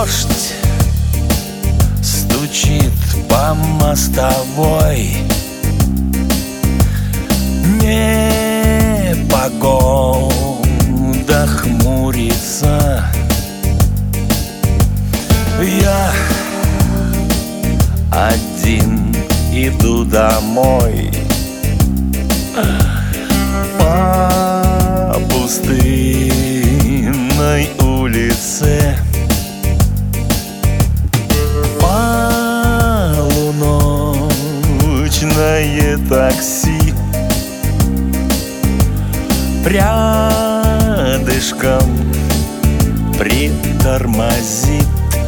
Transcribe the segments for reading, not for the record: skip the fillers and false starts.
Дождь стучит по мостовой, непогода хмурится. Я один иду домой по пустынной улице. Полуночное такси рядышком притормозит.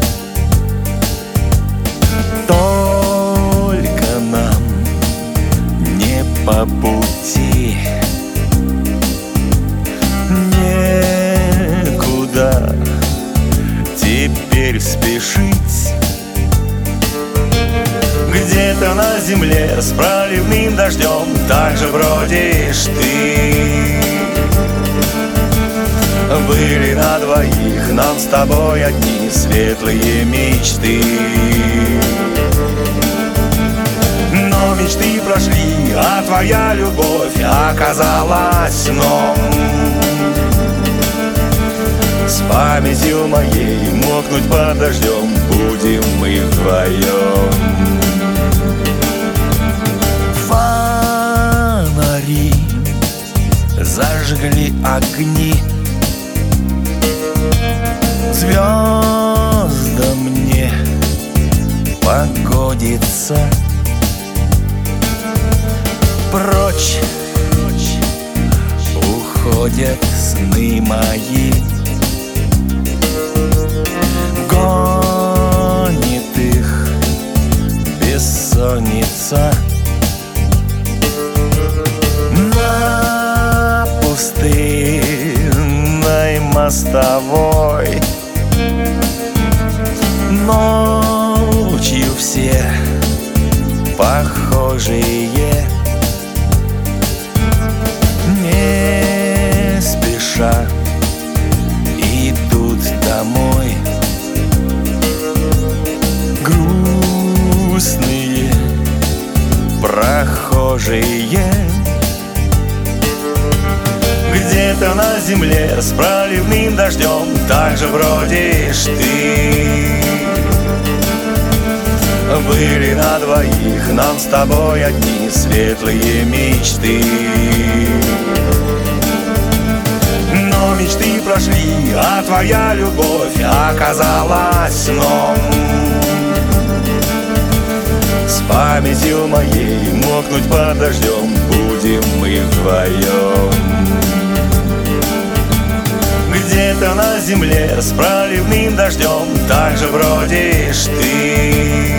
Только нам не по пути, некуда теперь спешить. Где-то на земле с проливным дождем так же бродишь ты. Были на двоих нам с тобой одни светлые мечты. Но мечты прошли, а твоя любовь оказалась сном. С памятью моей мокнуть под дождем будем мы вдвоем. Фонари зажгли огни, звездам мне погодится. Прочь уходят сны мои, гонит их бессонница. На пустынной мостовой ночью все похожие, не спеша идут домой. Грустные прохожие. Где-то на земле с проливным дождем так же бродишь ты. Были на двоих нам с тобой одни светлые мечты. Но мечты прошли, а твоя любовь оказалась сном. С памятью моей мокнуть под дождем будем мы вдвоем. Где-то на земле с проливным дождем так же бродишь ты.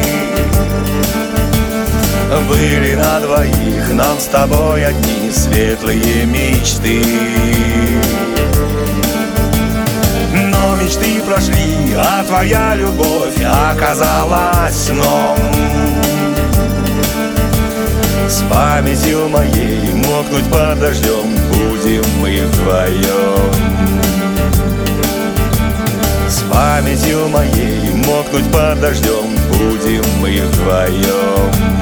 Были на двоих нам с тобой одни светлые мечты. Но мечты прошли, а твоя любовь оказалась сном. С памятью моей мокнуть под дождем будем мы вдвоем. С памятью моей мокнуть под дождем будем мы вдвоем.